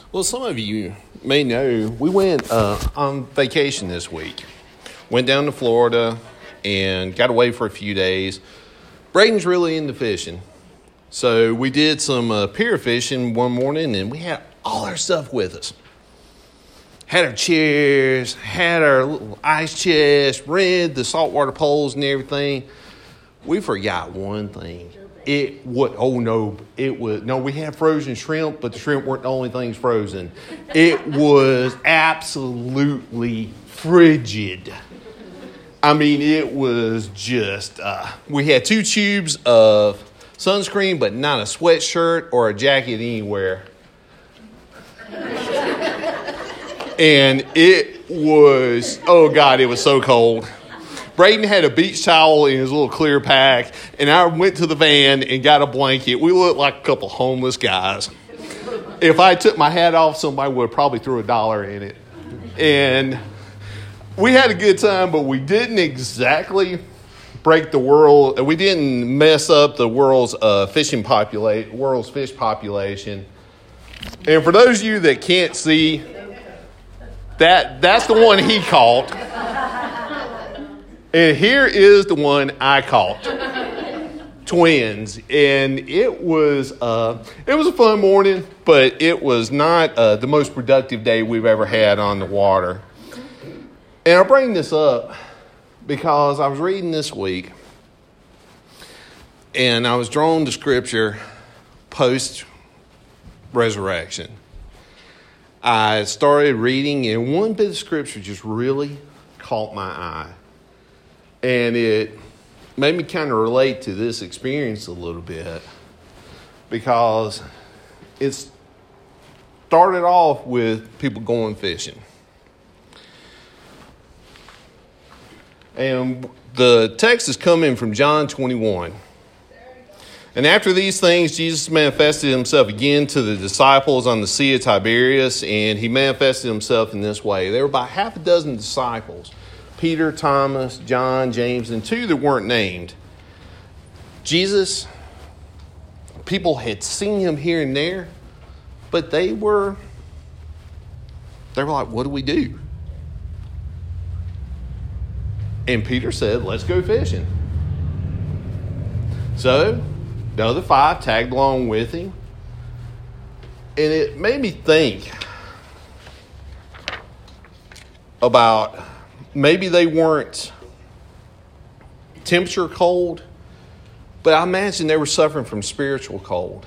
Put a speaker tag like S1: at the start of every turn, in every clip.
S1: Well, some of you may know we went on vacation this week. Went down to Florida and got away for a few days. Braden's really into fishing. So we did some pier fishing one morning and we had all our stuff with us. Had our chairs, had our little ice chest, rented the saltwater poles and everything. We forgot one thing. We had frozen shrimp, but the shrimp weren't the only things frozen. It was absolutely frigid. I mean, it was just, we had 2 tubes of sunscreen, but not a sweatshirt or a jacket anywhere. And it was, oh God, it was so cold. Braden had a beach towel in his little clear pack, and I went to the van and got a blanket. We looked like a couple homeless guys. If I took my hat off, somebody would have probably threw $1 in it. And we had a good time, but we didn't exactly break the world. We didn't mess up the world's fish population. And for those of you that can't see, that's the one he caught. And here is the one I caught. Twins. And it was a fun morning, but it was not the most productive day we've ever had on the water. And I bring this up because I was reading this week and I was drawn to Scripture post-resurrection. I started reading and one bit of Scripture just really caught my eye. And it made me kind of relate to this experience a little bit because it started off with people going fishing. And the text is coming from John 21. And after these things, Jesus manifested himself again to the disciples on the Sea of Tiberias, and he manifested himself in this way. There were about half a dozen disciples. Peter, Thomas, John, James, and 2 that weren't named. Jesus, people had seen him here and there, but they were like, what do we do? And Peter said, let's go fishing. So the other 5 tagged along with him. And it made me think about maybe they weren't temperature cold, but I imagine they were suffering from spiritual cold.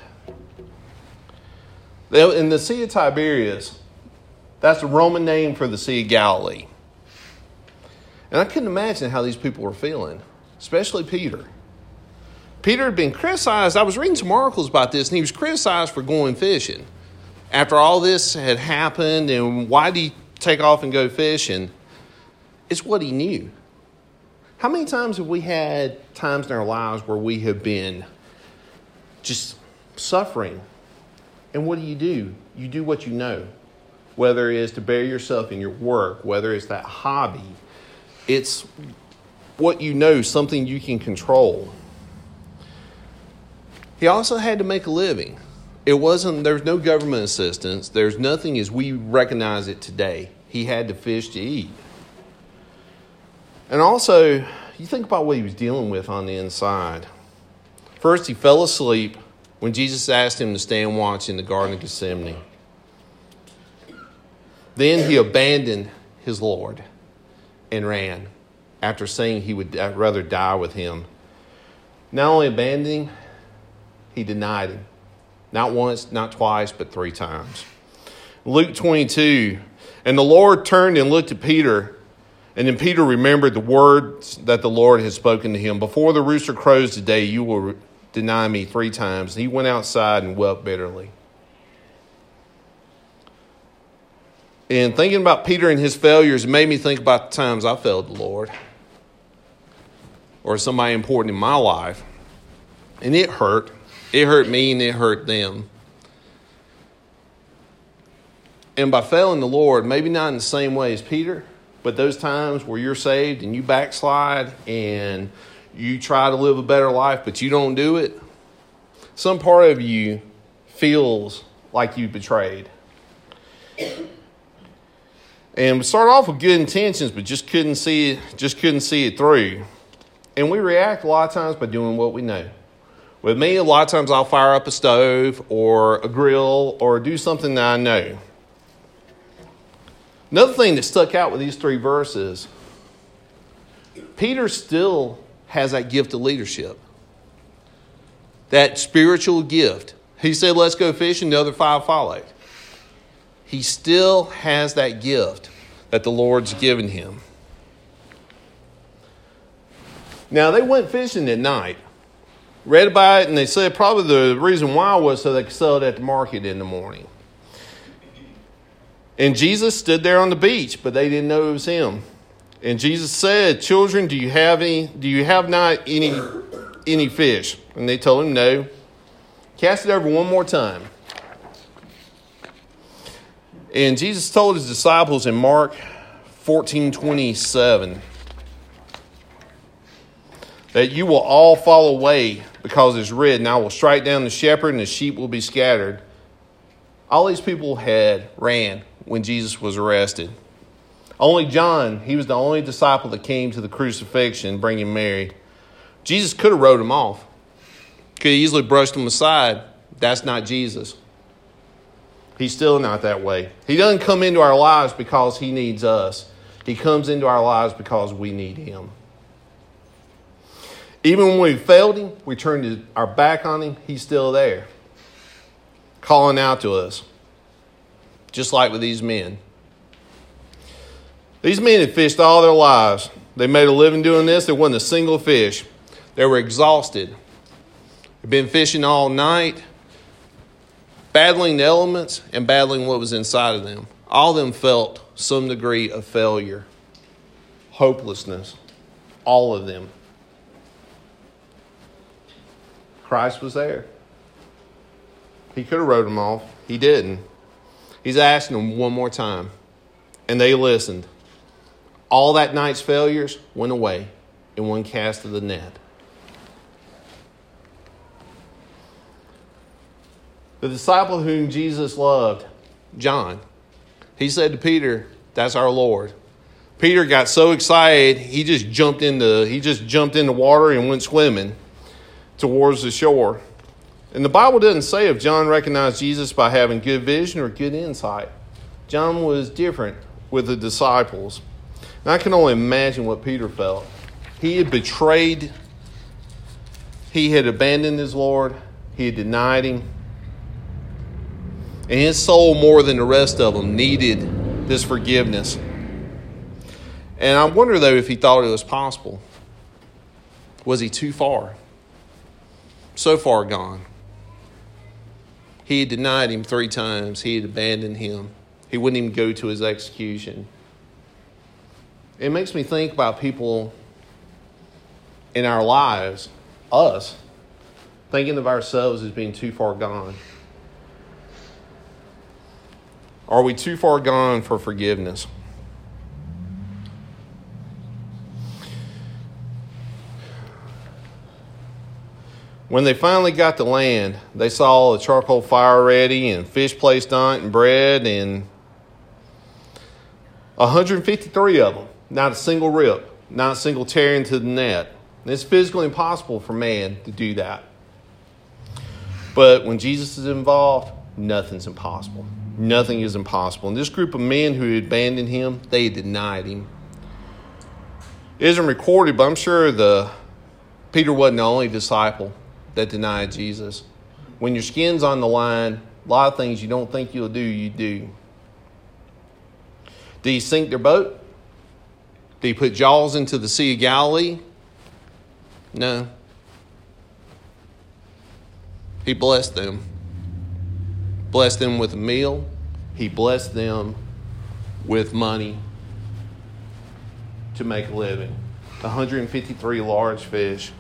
S1: In the Sea of Tiberias, that's the Roman name for the Sea of Galilee. And I couldn't imagine how these people were feeling, especially Peter. Peter had been criticized. I was reading some articles about this, and he was criticized for going fishing. After all this had happened, and why did he take off and go fishing? It's what he knew. How many times have we had times in our lives where we have been just suffering? And what do? You do what you know. Whether it is to better yourself in your work, whether it's that hobby. It's what you know, something you can control. He also had to make a living. There was no government assistance. There's nothing as we recognize it today. He had to fish to eat. And also, you think about what he was dealing with on the inside. First, he fell asleep when Jesus asked him to stand watch in the Garden of Gethsemane. Then he abandoned his Lord and ran after saying he would rather die with him. Not only abandoning, he denied him. Not once, not twice, but 3 times. Luke 22, and the Lord turned and looked at Peter. And then Peter remembered the words that the Lord had spoken to him. Before the rooster crows today, you will deny me 3 times. He went outside and wept bitterly. And thinking about Peter and his failures made me think about the times I failed the Lord. Or somebody important in my life. And it hurt. It hurt me and it hurt them. And by failing the Lord, maybe not in the same way as Peter, but those times where you're saved and you backslide and you try to live a better life, but you don't do it, some part of you feels like you betrayed. And we started off with good intentions, but just couldn't see it through. And we react a lot of times by doing what we know. With me, a lot of times I'll fire up a stove or a grill or do something that I know. Another thing that stuck out with these 3 verses, Peter still has that gift of leadership. That spiritual gift. He said, let's go fishing. The other 5 followed. He still has that gift that the Lord's given him. Now, they went fishing at night. Read about it, and they said probably the reason why was so they could sell it at the market in the morning. And Jesus stood there on the beach, but they didn't know it was him. And Jesus said, children, do you have not any fish? And they told him no. Cast it over one more time. And Jesus told his disciples in Mark 14:27 that you will all fall away because it's written, I will strike down the shepherd and the sheep will be scattered. All these people had ran when Jesus was arrested. Only John, he was the only disciple that came to the crucifixion bringing Mary. Jesus could have wrote him off. Could have easily brushed him aside. That's not Jesus. He's still not that way. He doesn't come into our lives because he needs us. He comes into our lives because we need him. Even when we failed him, we turned our back on him, he's still there. Calling out to us. Just like with these men. These men had fished all their lives. They made a living doing this. There wasn't a single fish. They were exhausted. They'd been fishing all night, battling the elements and battling what was inside of them. All of them felt some degree of failure, hopelessness. All of them. Christ was there. He could have wrote them off. He didn't. He's asking them one more time. And they listened. All that night's failures went away in one cast of the net. The disciple whom Jesus loved, John, he said to Peter, that's our Lord. Peter got so excited, he just jumped in the water and went swimming towards the shore. And the Bible doesn't say if John recognized Jesus by having good vision or good insight. John was different with the disciples. And I can only imagine what Peter felt. He had betrayed. He had abandoned his Lord. He had denied him. And his soul, more than the rest of them, needed this forgiveness. And I wonder, though, if he thought it was possible. Was he too far? So far gone. He had denied him 3 times. He had abandoned him. He wouldn't even go to his execution. It makes me think about people in our lives, us, thinking of ourselves as being too far gone. Are we too far gone for forgiveness? When they finally got to land, they saw a charcoal fire ready and fish placed on it and bread and 153 of them. Not a single rip, not a single tear into the net. And it's physically impossible for man to do that. But when Jesus is involved, nothing's impossible. Nothing is impossible. And this group of men who had abandoned him, they denied him. It isn't recorded, but I'm sure Peter wasn't the only disciple that denied Jesus. When your skin's on the line, a lot of things you don't think you'll do, you do. Did he sink their boat? Did he put Jaws into the Sea of Galilee? No. He blessed them. Blessed them with a meal. He blessed them with money to make a living. 153 large fish.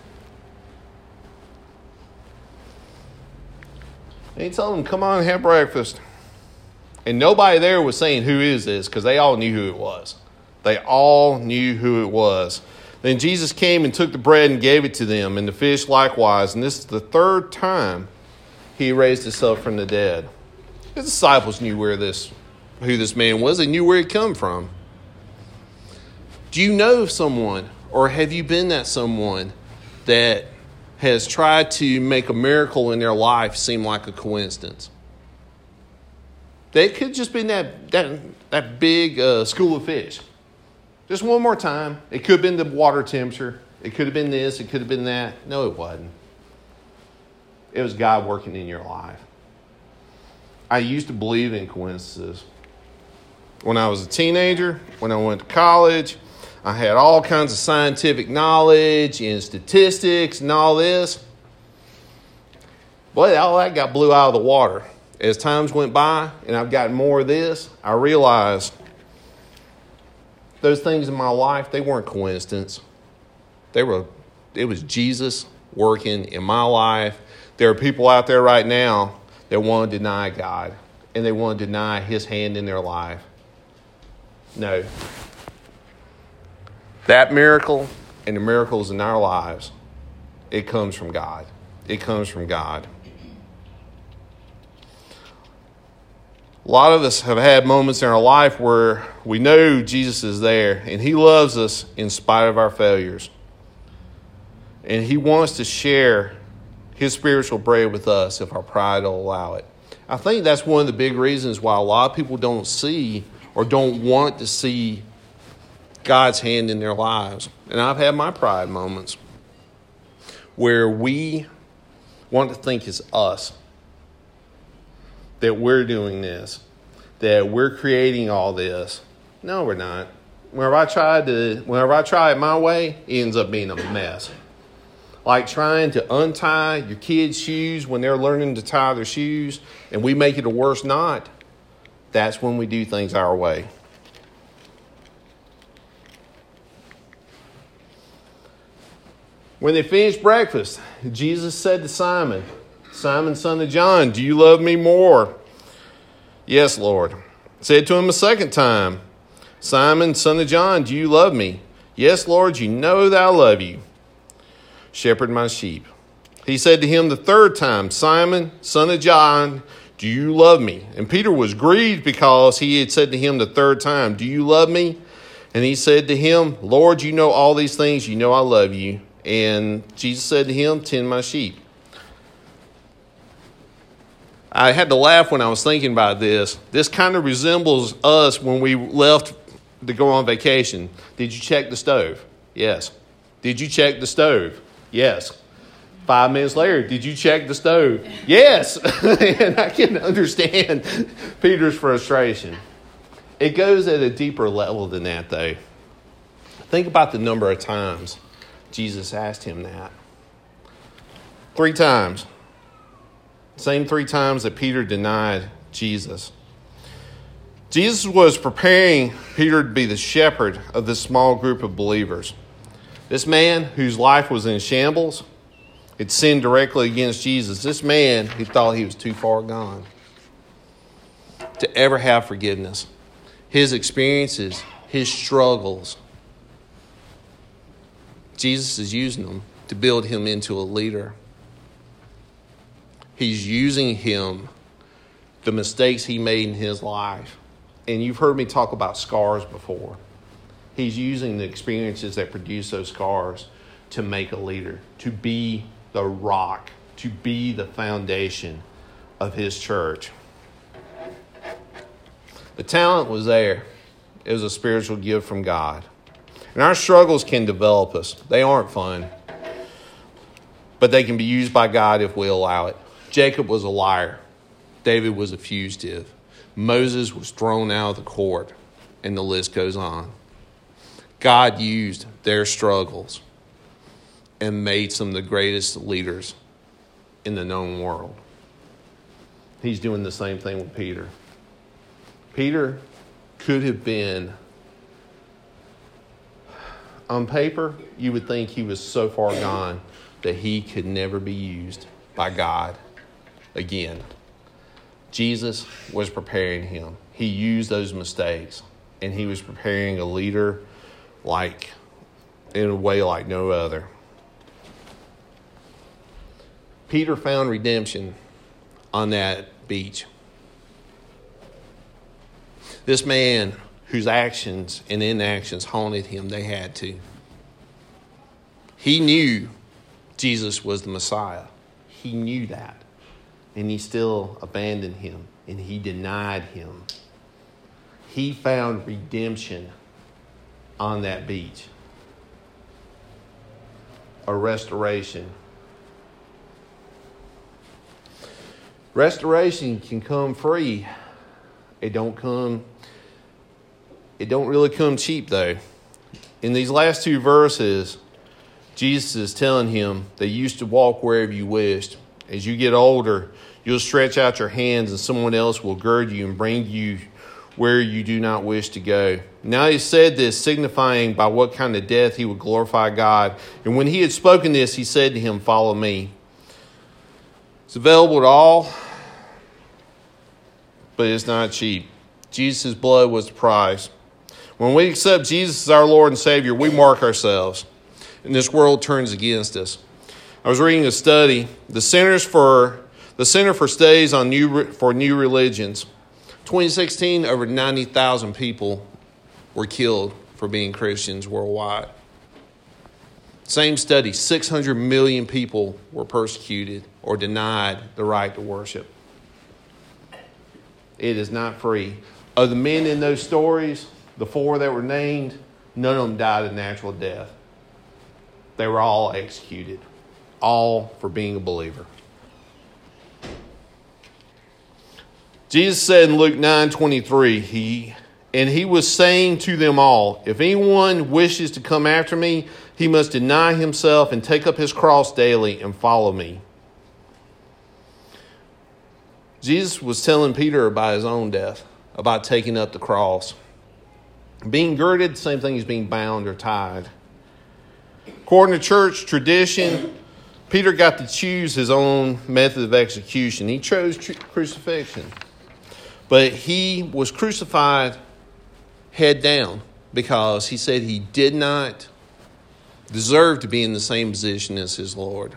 S1: And he told them, come on and have breakfast. And nobody there was saying, who is this? Because they all knew who it was. They all knew who it was. Then Jesus came and took the bread and gave it to them, and the fish likewise. And this is the 3rd time he raised himself from the dead. His disciples knew where this who this man was. They knew where he'd come from. Do you know someone, or have you been that someone that has tried to make a miracle in their life seem like a coincidence? That could just been that big school of fish. Just one more time. It could have been the water temperature. It could have been this. It could have been that. No, it wasn't. It was God working in your life. I used to believe in coincidences. When I was a teenager, when I went to college, I had all kinds of scientific knowledge and statistics and all this. Boy, all that got blew out of the water. As times went by and I've gotten more of this, I realized those things in my life, they weren't coincidence. It was Jesus working in my life. There are people out there right now that want to deny God and they want to deny His hand in their life. No. That miracle and the miracles in our lives, it comes from God. It comes from God. A lot of us have had moments in our life where we know Jesus is there and He loves us in spite of our failures. And He wants to share His spiritual bread with us if our pride will allow it. I think that's one of the big reasons why a lot of people don't see or don't want to see God's hand in their lives. And I've had my pride moments where we want to think it's us, that we're doing this, that we're creating all this. No, we're not. Whenever I try it my way, it ends up being a mess. Like trying to untie your kids' shoes when they're learning to tie their shoes, and we make it a worse knot. That's when we do things our way. When they finished breakfast, Jesus said to Simon, "Simon, son of John, do you love me more?" "Yes, Lord." Said to him a second time, "Simon, son of John, do you love me?" "Yes, Lord, you know that I love you. Shepherd my sheep." He said to him the third time, "Simon, son of John, do you love me?" And Peter was grieved because he had said to him the third time, "Do you love me?" And he said to him, "Lord, you know all these things. You know I love you." And Jesus said to him, "Tend my sheep." I had to laugh when I was thinking about this. This kind of resembles us when we left to go on vacation. Did you check the stove? Yes. Did you check the stove? Yes. 5 minutes later, did you check the stove? Yes. And I can understand Peter's frustration. It goes at a deeper level than that, though. Think about the number of times Jesus asked him that. 3 times. Same 3 times that Peter denied Jesus. Jesus was preparing Peter to be the shepherd of this small group of believers. This man whose life was in shambles had sinned directly against Jesus. This man who thought he was too far gone to ever have forgiveness. His experiences, his struggles, Jesus is using them to build him into a leader. He's using him, the mistakes he made in his life. And you've heard me talk about scars before. He's using the experiences that produce those scars to make a leader, to be the rock, to be the foundation of his church. The talent was there. It was a spiritual gift from God. And our struggles can develop us. They aren't fun. But they can be used by God if we allow it. Jacob was a liar. David was a fugitive. Moses was thrown out of the court. And the list goes on. God used their struggles and made some of the greatest leaders in the known world. He's doing the same thing with Peter. Peter could have been, on paper, you would think he was so far gone that he could never be used by God again. Jesus was preparing him. He used those mistakes, and he was preparing a leader in a way like no other. Peter found redemption on that beach. This man whose actions and inactions haunted him, they had to. He knew Jesus was the Messiah. He knew that. And he still abandoned him, and he denied him. He found redemption on that beach. A restoration. Restoration can come free. It don't really come cheap, though. In these last two verses, Jesus is telling him that you used to walk wherever you wished. As you get older, you'll stretch out your hands and someone else will gird you and bring you where you do not wish to go. Now he said this, signifying by what kind of death he would glorify God. And when he had spoken this, he said to him, "Follow me." It's available to all, but it's not cheap. Jesus' blood was the price. When we accept Jesus as our Lord and Savior, we mark ourselves, and this world turns against us. I was reading a study, the Center for Studies on New Religions. 2016, over 90,000 people were killed for being Christians worldwide. Same study, 600 million people were persecuted or denied the right to worship. It is not free. Of the men in those stories, the 4 that were named, none of them died a natural death. They were all executed, all for being a believer. Jesus said in Luke 9:23, he was saying to them all, "If anyone wishes to come after me, he must deny himself and take up his cross daily and follow me." Jesus was telling Peter about his own death, about taking up the cross. Being girded, same thing as being bound or tied. According to church tradition, Peter got to choose his own method of execution. He chose crucifixion. But he was crucified head down because he said he did not deserve to be in the same position as his Lord.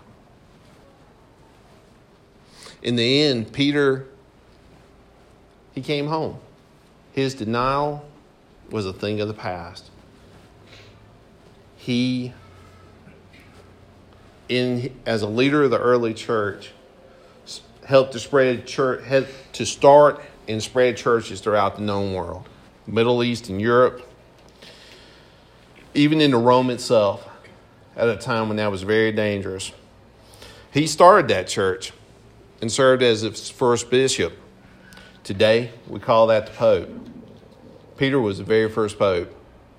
S1: In the end, Peter, he came home. His denial was a thing of the past. He, as a leader of the early church, helped to start and spread churches throughout the known world. Middle East and Europe, even in the Rome itself, at a time when that was very dangerous. He started that church and served as its first bishop. Today, we call that the Pope. Peter was the very first Pope.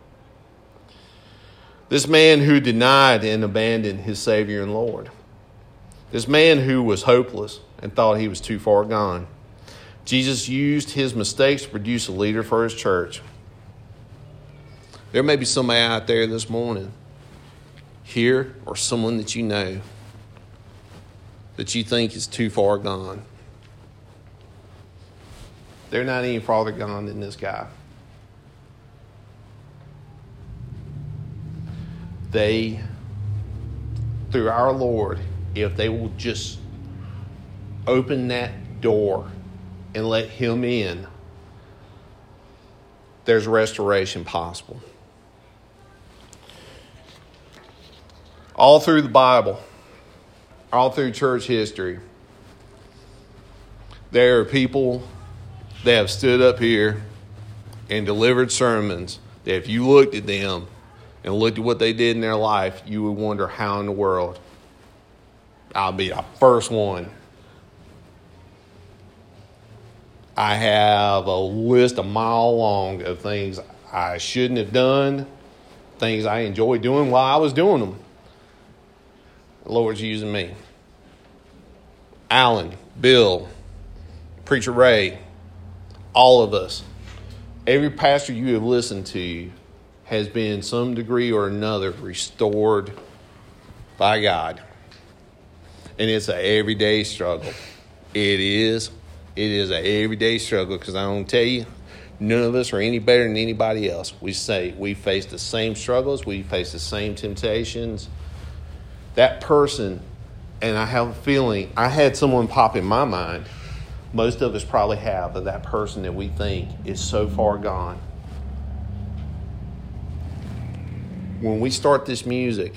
S1: This man who denied and abandoned his Savior and Lord. This man who was hopeless and thought he was too far gone. Jesus used his mistakes to produce a leader for his church. There may be somebody out there this morning, here, or someone that you know, that you think is too far gone. They're not any farther gone than this guy. They, through our Lord, if they will just open that door and let him in, there's restoration possible. All through the Bible, all through church history, there are people that have stood up here and delivered sermons that if you looked at them and looked at what they did in their life, you would wonder how in the world. I'll be the first one. I have a list a mile long of things I shouldn't have done, things I enjoyed doing while I was doing them. The Lord's using me. Alan, Bill, Preacher Ray, all of us. Every pastor you have listened to has been some degree or another restored by God. And it's an everyday struggle. It is an everyday struggle because I don't tell you, none of us are any better than anybody else. We say we face the same struggles. We face the same temptations. That person, and I have a feeling, I had someone pop in my mind most of us probably have, of that person that we think is so far gone. When we start this music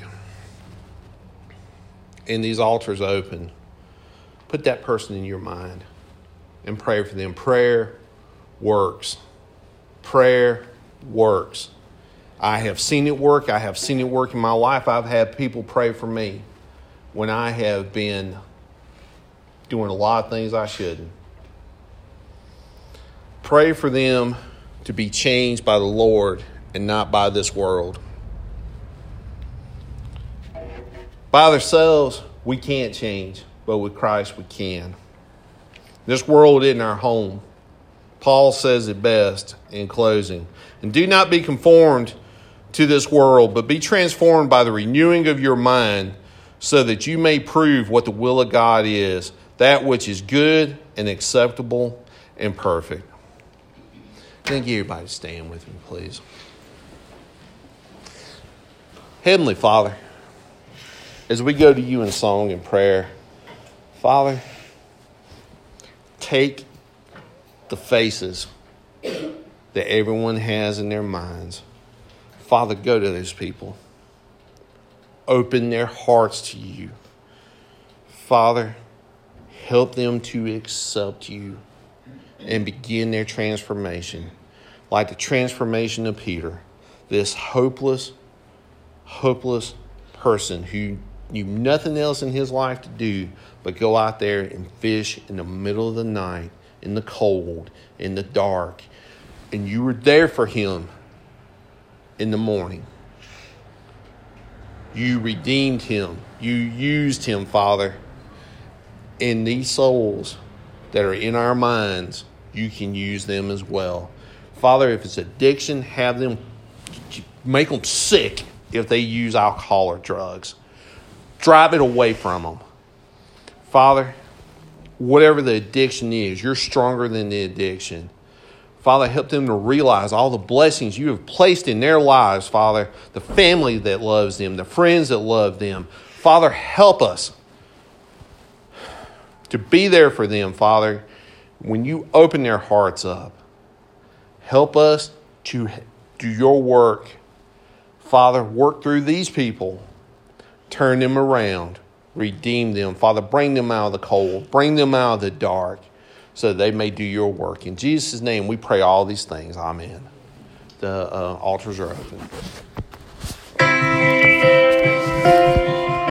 S1: and these altars open, put that person in your mind and pray for them. Prayer works. Prayer works. I have seen it work. I have seen it work in my life. I've had people pray for me when I have been doing a lot of things I shouldn't. Pray for them to be changed by the Lord and not by this world. By ourselves, we can't change, but with Christ we can. This world isn't our home. Paul says it best in closing. And do not be conformed to this world, but be transformed by the renewing of your mind, so that you may prove what the will of God is, that which is good and acceptable and perfect. Thank you, everybody. Stand with me, please. Heavenly Father, as we go to you in song and prayer, Father, take the faces that everyone has in their minds. Father, go to those people. Open their hearts to you. Father, help them to accept you and begin their transformation. Like the transformation of Peter, this hopeless person who knew nothing else in his life to do but go out there and fish in the middle of the night, in the cold, in the dark. And you were there for him in the morning. You redeemed him. You used him, Father. And these souls that are in our minds, you can use them as well. Father, if it's addiction, have them, make them sick if they use alcohol or drugs. Drive it away from them. Father, whatever the addiction is, you're stronger than the addiction. Father, help them to realize all the blessings you have placed in their lives, Father, the family that loves them, the friends that love them. Father, help us to be there for them, Father, when you open their hearts up. Help us to do your work. Father, work through these people. Turn them around. Redeem them. Father, bring them out of the cold. Bring them out of the dark so they may do your work. In Jesus' name, we pray all these things. Amen. The altars are open.